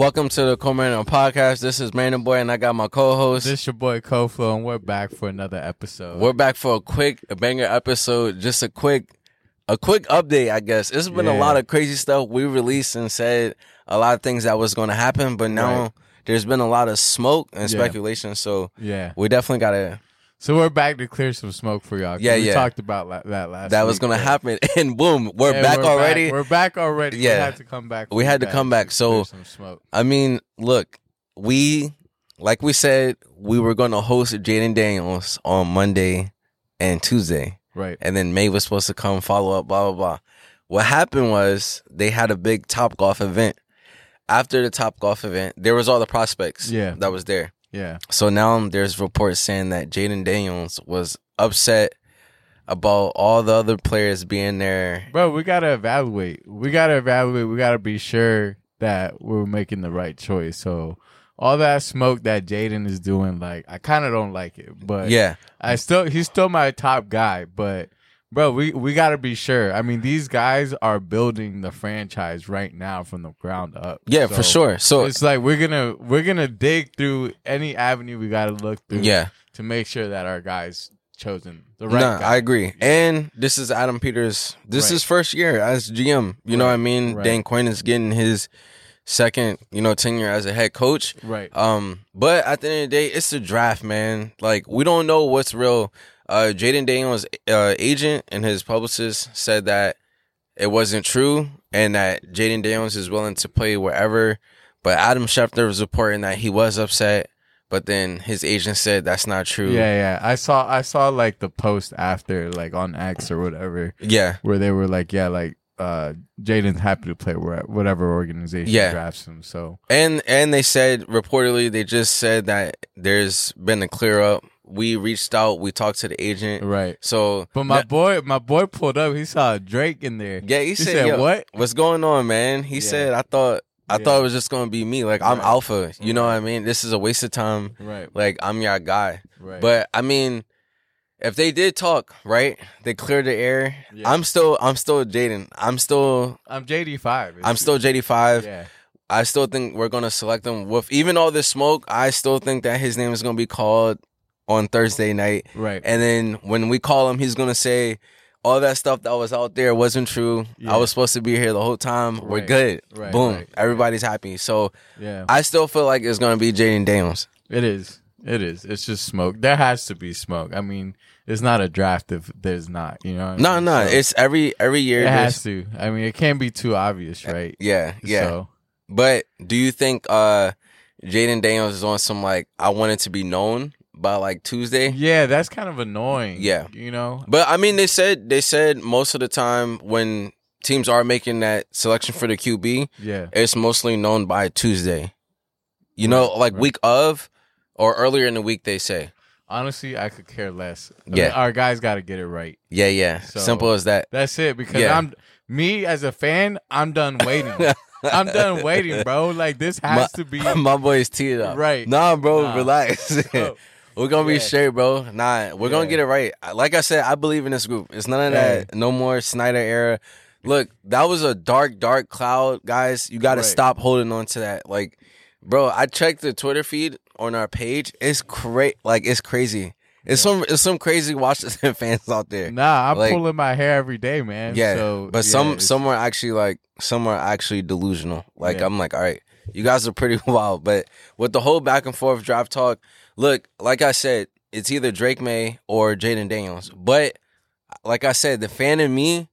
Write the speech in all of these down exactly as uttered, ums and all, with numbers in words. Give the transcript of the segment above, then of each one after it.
welcome to the Co-Marino Podcast. This is Marino Boy, and I got my co-host. This is your boy Koflo, and we're back for another episode. We're back for a quick a banger episode. Just a quick, a quick update, I guess. It's been Yeah. a lot of crazy stuff we released and said a lot of things that was going to happen, but now Right. there's been a lot of smoke and Yeah. speculation. So Yeah. we definitely gotta. So we're back to clear some smoke for y'all. 'cause Yeah, we yeah. talked about la- that last. That was week, gonna but- happen, and boom, we're Yeah, back already. Back. We're back already. Yeah. We had to come back. We for had you to come guys back. So- clear some smoke. I mean, look, we like we said we were going to host Jaden Daniels on Monday and Tuesday. Right. And then May was supposed to come follow up, blah, blah, blah. What happened was they had a big Top Golf event. After the Top Golf event, there was all the prospects Yeah. that was there. Yeah. So now there's reports saying that Jaden Daniels was upset about all the other players being there. Bro, we gotta evaluate. We gotta evaluate. We gotta be sure that we're making the right choice. So all that smoke that Jaden is doing, like, I kind of don't like it. But Yeah. I still, he's still my top guy. But bro, we we gotta be sure. I mean, these guys are building the franchise right now from the ground up. Yeah, for So sure. So, it's like we're gonna we're gonna dig through any avenue we gotta look through. yeah. to make sure that our guys chosen the right Nah, guy. I agree. And this is Adam Peters. This Right. is first year as G M. You know what I Right, mean? right. Dan Quinn is getting his second, you know, tenure as a head coach. Right. Um, but at the end of the day, it's the draft, man. Like, we don't know what's real. Uh, Jaden Daniels' uh, agent and his publicist said that it wasn't true and that Jaden Daniels is willing to play wherever. But Adam Schefter was reporting that he was upset. But then his agent said that's not true. Yeah, yeah. I saw I saw like the post after, like on X or whatever, Yeah. where they were like, yeah, like uh Jaden's happy to play where, whatever organization Yeah. drafts him. So And and they said reportedly they just said that there's been a clear up. We reached out, we talked to the agent. right. So But my yeah, boy my boy pulled up, he saw Drake in there. yeah, he, He said, said, "Yo, what? What's going on, man?" He Yeah. said, "I thought I Yeah. thought it was just gonna be me. Like I'm Right. alpha. You know Right. what I mean? This is a waste of time. Right. Like I'm your guy." Right. But I mean, if they did talk, right? They cleared the air. Yeah. I'm still I'm still Jaden. I'm still I'm J D five. I'm still J D five. Yeah. I still think we're gonna select him with even all this smoke. I still think that his name is gonna be called on Thursday night, Right. and then when we call him, he's gonna say all that stuff that was out there wasn't true. Yeah. I was supposed to be here the whole time. We're Right. good. Right, Boom. right, Everybody's happy. So Yeah. I still feel like it's gonna be Jaden Daniels. It is. It is. It's just smoke. There has to be smoke. I mean, it's not a draft if there's not, you know? what I No, mean? no, So it's every every year. it there's- has to. I mean, it can't be too obvious, right? Yeah, yeah. So, But do you think uh Jaden Daniels is on some like I want it to be known by like Tuesday? yeah, that's kind of annoying. Yeah. You know? But I mean, they said they said most of the time when teams are making that selection for the Q B, Yeah. it's mostly known by Tuesday. You know, Right, like right. week of or earlier in the week. They say, Honestly, I could care less. I Yeah. mean, our guys got to get it right. yeah, yeah, So- simple as that. That's it. Because Yeah. I'm, me as a fan, I'm done waiting. I'm done waiting, bro. Like, this has to be. My boy's teed up. Right. Nah, bro, Nah. relax. Bro. We're gonna be Yeah. straight, bro. Nah, we're gonna Yeah. get it right. Like I said, I believe in this group. It's none of Hey. that. No more Snyder era. Look, that was a dark, dark cloud, guys. You got to Right. stop holding on to that. Like, bro, I checked the Twitter feed on our page. It's cra- Like, it's crazy. It's some, it's some crazy Washington fans out there. Nah, I'm Like- pulling my hair every day, man. Yeah, So, but yeah, some, it's- some are actually like, some are actually delusional. Like, Yeah. I'm like, all right, you guys are pretty wild. But with the whole back and forth draft talk, look, like I said, it's either Drake May or Jaden Daniels. But like I said, the fan in me,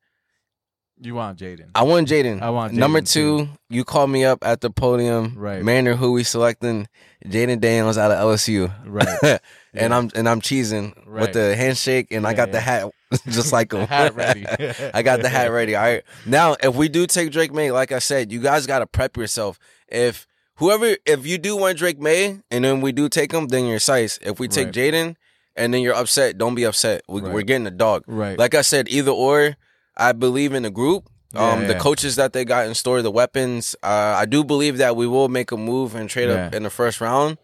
You want Jaden. I want Jaden. I want Number Jaden, two, too. you called me up at the podium. Right. Manner who we selecting Jaden Daniels out of L S U. Right. and Yeah. I'm and I'm cheesing Right. with the handshake and I Yeah, got the yeah. hat just like him. Hat ready. I got the hat ready. All right. Now, if we do take Drake May, like I said, you guys got to prep yourself. If whoever, if you do want Drake May and then we do take him, then you're size. If we take Right. Jaden and then you're upset, don't be upset. We, Right. We're getting a dog. Right. Like I said, either or. I believe in the group. Um, Yeah, the yeah. coaches that they got in store, the weapons. Uh, I do believe that we will make a move and trade up Yeah. in the first round.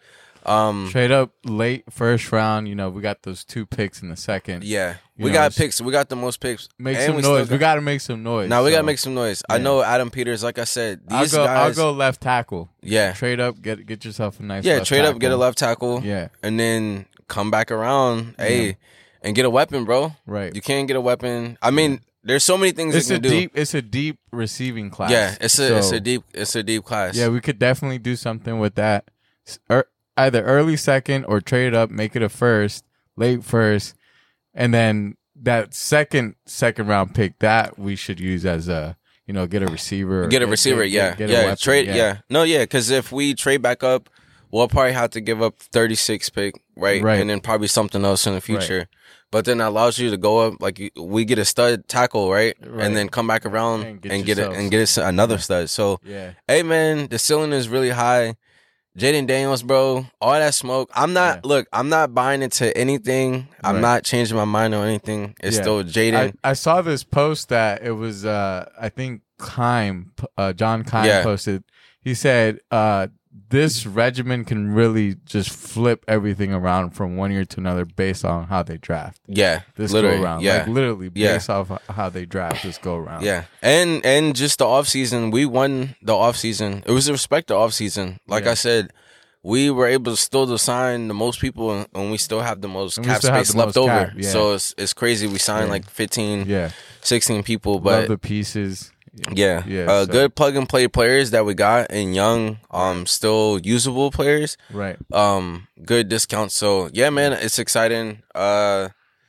Um, Trade up late first round. You know, we got those two picks in the second. yeah, You we know, got it's- picks. We got the most picks. Make And some we still noise. got- we got to make some noise. Now we so. gotta make some noise. I Yeah. know Adam Peters. Like I said, I'll these go. guys. I'll go left tackle. Yeah, Trade up. Get get yourself a nice. yeah. left Trade tackle. up, get a left tackle, Yeah. and then come back around. Hey, Yeah. and get a weapon, bro. Right. You can't get a weapon. I mean, there's so many things It's you a can do. deep. It's a deep receiving class. Yeah, it's a it's So, a deep it's a deep class. Yeah, we could definitely do something with that. S- er- either early second or trade it up, make it a first, late first, and then that second second round pick that we should use as a you know get a receiver, or Get a receiver, get- yeah, get a yeah. weapon, Trade, yeah. no, yeah. Because if we trade back up, we'll probably have to give up thirty-six pick, right? Right. And then probably something else in the future. But then that allows you to go up like you- we get a stud tackle, right? Right. And then come back around And and get get, it yourself and get us another stud. So yeah, hey, man, the ceiling is really high. Jaden Daniels, bro, all that smoke. I'm not, Yeah. look, I'm not buying into anything. I'm Right. not changing my mind on anything. It's Yeah. still I, Jaden. I saw this post that it was uh I think Kime, uh, John Kime Yeah. posted. He said uh this regimen can really just flip everything around from one year to another based on how they draft Yeah, this literally. go around. Yeah, Like literally Yeah. based off how they draft this go around. yeah. And and just the off season, we won the off season. It was a respect the off season. Like Yeah. I said, we were able to still to sign the most people, and we still have the most And we cap still have space the left most over. cap, yeah. So it's it's crazy. We signed Yeah. like fifteen, Yeah. sixteen people, Love but the pieces. yeah, Yeah, uh, so- good plug and play players that we got, and young, um, still usable players. Right. Um, good discounts. So yeah, man, it's exciting. Uh,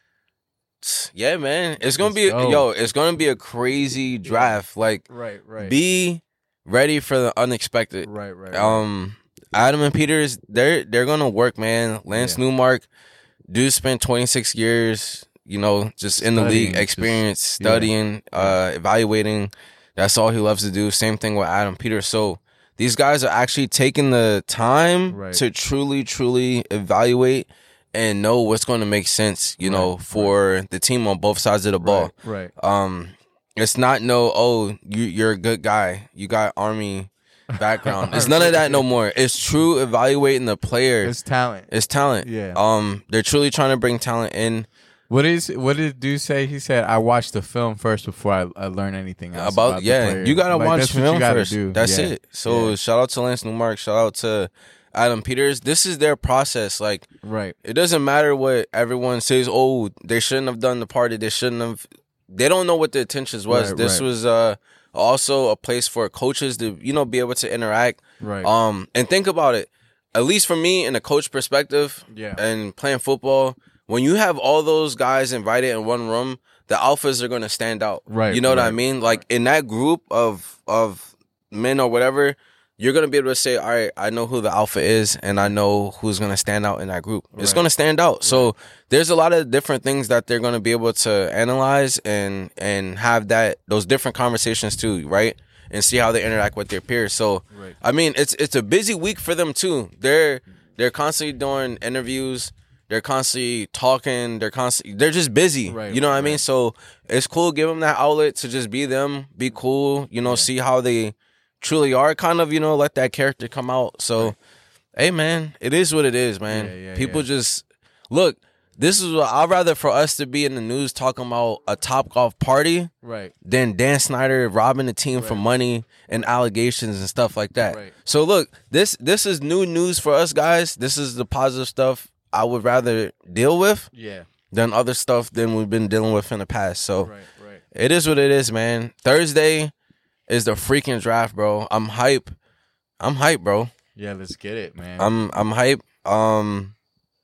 yeah, man, it's gonna be Let's go. yo, it's gonna be a crazy draft. Like, Right. Right. be ready for the unexpected. right. Right. Um, Adam and Peters, they're they're gonna work, man. Lance Yeah. Newmark, dude spent twenty-six years, you know, just in the Studying, league, just- experience, yeah. studying, uh, evaluating. That's all he loves to do. Same thing with Adam Peters. So these guys are actually taking the time Right. to truly, truly evaluate and know what's going to make sense, you know, Right, for the team on both sides of the ball. Right. Right. Um, it's not no, oh, you you're a good guy. You got Army background. It's none of that no more. It's true evaluating the player. It's talent. It's talent. Yeah. Um, they're truly trying to bring talent in. What is what did Dude say? He said, "I watched the film first before I, I learn anything else About, about, the yeah, player." you gotta Like, watch that's what film you gotta first. do. That's Yeah. it. So Yeah. shout out to Lance Newmark. Shout out to Adam Peters. This is their process. Like, Right. it doesn't matter what everyone says. Oh, they shouldn't have done the party. They shouldn't have. They don't know what the intentions was. Right, this right. was uh also a place for coaches to you know be able to interact. Right. Um, and think about it. At least for me, in a coach perspective, Yeah. and playing football, when you have all those guys invited in one room, the alphas are going to stand out. Right, You know what I right, mean? Like in that group of of men or whatever, you're going to be able to say, all right, I know who the alpha is, and I know who's going to stand out in that group. It's Right. going to stand out. So there's a lot of different things that they're going to be able to analyze and and have that those different conversations too, right? And see how they interact with their peers. So Right. I mean, it's it's a busy week for them too. They're they're constantly doing interviews. They're constantly talking. They're constantly. They're just busy. Right, you know what I mean? right. So it's cool. Give them that outlet to just be them, be cool. You know, see how they truly are. Kind of, you know, let that character come out. So, Right. hey, man, it is what it is, man. Yeah, yeah, People yeah. just look. This is what I'd rather for us to be in the news talking about a Top Golf party Right. than Dan Snyder robbing the team for Right. money and allegations and stuff like that. Right. So look, this this is new news for us guys. This is the positive stuff I would rather deal with Yeah. than other stuff than we've been dealing with in the past. So Right. Right. it is what it is, man. Thursday is the freaking draft, bro. I'm hype. I'm hype, bro. Yeah. Let's get it, man. I'm I'm hype. Um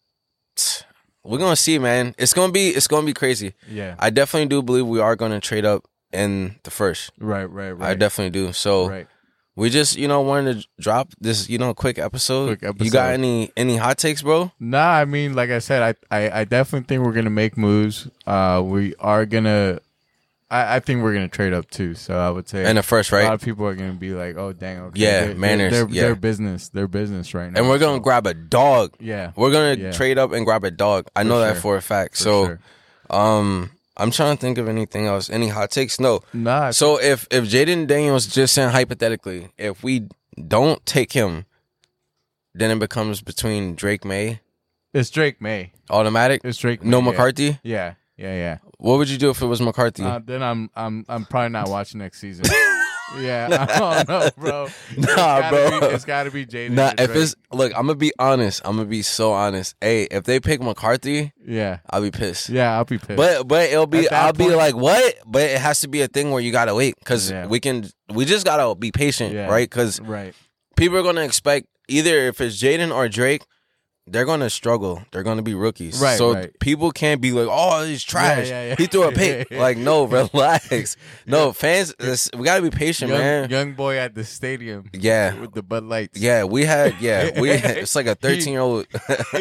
we're gonna see, man. It's gonna be it's gonna be crazy. yeah. I definitely do believe we are gonna trade up in the first. right. Right. Right. I definitely do. So Right. we just, you know, wanted to drop this, you know, quick episode. Quick You got episode. any any hot takes, bro? Nah, I mean, like I said, I, I, I definitely think we're gonna make moves. Uh, we are gonna. I, I think we're gonna trade up too. So I would say In the first, a lot right? of people are gonna be like, "Oh, dang, okay, Yeah, they're, Manners, they're, yeah. they're business, they're business right now." And we're gonna so, grab a dog. yeah, We're gonna Yeah. trade up and grab a dog. I For know that sure. for a fact. for so, sure. um, I'm trying to think of anything else. Any hot takes? No. nah, So if if Jaden Daniels, just saying hypothetically, if we don't take him, then it becomes between Drake May. It's Drake May. Automatic. It's Drake. May, No yeah. McCarthy. Yeah, yeah, yeah. What would you do if it was McCarthy? Uh, then I'm I'm I'm probably not watching next season. Yeah, I don't know, bro. It's Nah, gotta bro. Be, it's got to be Jaden. Nah, or if Drake. it's look, I'm gonna be honest. I'm gonna be so honest. Hey, if they pick McCarthy, yeah, I'll be pissed. yeah, I'll be pissed. But but it'll be At that I'll be point- like what? But it has to be a thing where you gotta wait because Yeah. we can we just gotta be patient, Yeah. right? Because right, people are gonna expect either if it's Jaden or Drake, they're gonna struggle. They're gonna be rookies, Right, So right. people can't be like, "Oh, he's trash. Yeah, yeah, yeah. He threw a pick." Like, no, relax. No, fans, this, we gotta be patient, young, man. young boy at the stadium. Yeah. with the Bud Lights. Yeah, we had. Yeah, we. It's like a thirteen year old.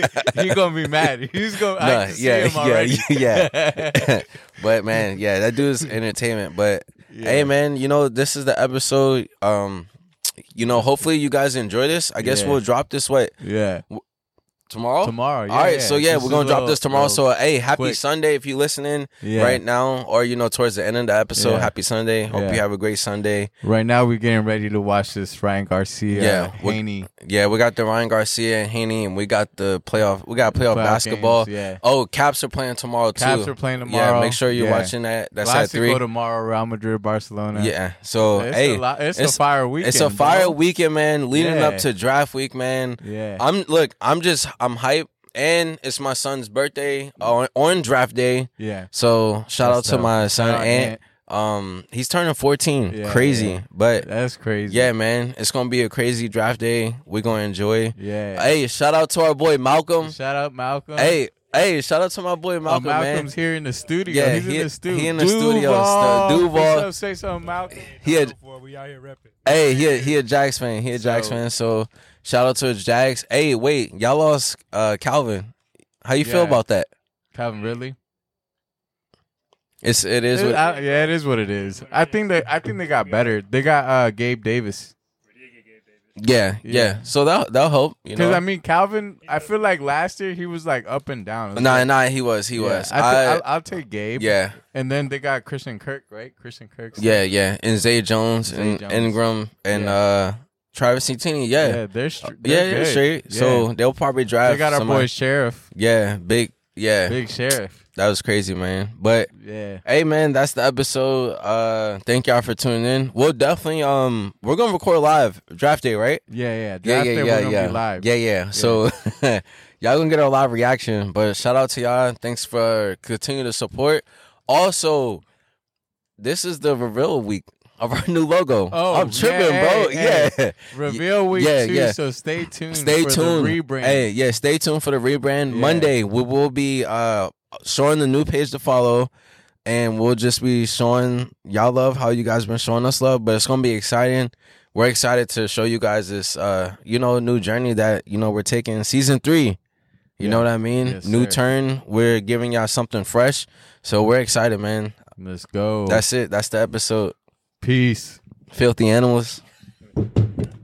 He gonna be mad. He's gonna. I Nah, can see yeah, him already. yeah, yeah. But man, yeah, that dude's entertainment. But hey, man, you know this is the episode. Um, you know, hopefully you guys enjoy this. I guess Yeah. we'll drop this what yeah. tomorrow. Tomorrow. Yeah, All right, yeah. so yeah, This we're is gonna a drop little- this tomorrow. little- So uh, hey, happy quick. Sunday if you listening Yeah. right now, or you know towards the end of the episode. Yeah. Happy Sunday. Hope Yeah. you have a great Sunday. Right now, we're getting ready to watch this Ryan Garcia, Yeah, we- Haney Yeah, we got the Ryan Garcia and Haney, and we got the playoff. We got playoff, playoff basketball. games, yeah. Oh, Caps are playing tomorrow too. Caps are playing tomorrow. Yeah, make sure you're Yeah. watching that. That's Classico at three. tomorrow. Real Madrid, Barcelona. Yeah. So it's hey, a lot, it's, it's- a fire weekend. it's a fire bro. weekend, man. Leading Yeah. up to draft week, man. Yeah. I'm look. I'm just. I'm hyped, and it's my son's birthday on, on draft day. yeah. So shout That's out to dope. my son Shout out, Ant. Um, he's turning fourteen. Yeah, crazy, yeah. but That's crazy. yeah, man, it's gonna be a crazy draft day. We're gonna enjoy. Yeah. Hey, shout out to our boy Malcolm. Shout out Malcolm. Hey, hey, shout out to my boy Oh, Malcolm, Malcolm's man. here in the studio. Yeah, He's he- in the studio. he in the studio. Duval. Stu- Duval. What's up? Say something, Malcolm. He had, We out here repping. hey, he a, he a Jags fan. He a Jags So- fan. So shout out to the Jags. Hey, wait, y'all lost uh, Calvin. How you feel Yeah. about that? Calvin Ridley. It's it is. It- What, I- yeah, it is what it is. I think they I think they got better. They got uh, Gabe Davis. yeah, yeah, Yeah. So that that'll help. You Because know. I mean, Calvin. I feel like last year he was like up and down. It was nah, like- nah, he was. He yeah, was. I think I- I'll, I'll take Gabe. yeah, And then they got Christian Kirk, right? Christian Kirk. yeah, yeah. And Zay Jones Zay and Jones. Ingram and Yeah. uh, Travis Etienne. Yeah, Yeah, yeah, they're, str- yeah, they're good. straight. Yeah. So they'll probably drive. they got our somebody- boy Sheriff, Yeah, big. Yeah, Big Sheriff. that was crazy, man. But Yeah. hey, man, that's the episode. Uh, thank y'all for tuning in. We'll definitely um, we're gonna record live draft day, right? Yeah, yeah. Yeah, Draft yeah, day, yeah, we're gonna yeah. be live. Yeah, yeah. So y'all gonna get our live reaction. But shout out to y'all. Thanks for continuing to support. Also, this is the reveal week of our new logo. Oh, I'm tripping, yeah, bro. hey, yeah. Reveal week Yeah, two, yeah. so stay tuned. Stay for tuned. The rebrand. Hey, yeah, stay tuned for the rebrand. Yeah. Monday, we will be uh showing the new page to follow. And we'll just be showing y'all love how you guys been showing us love. But it's gonna be exciting. We're excited to show you guys this uh, you know, new journey that, you know, we're taking season three. You Yeah. know what I mean? Yes, new sir. turn. We're giving y'all something fresh. So we're excited, man. Let's go. That's it. That's the episode. Peace. Filthy animals.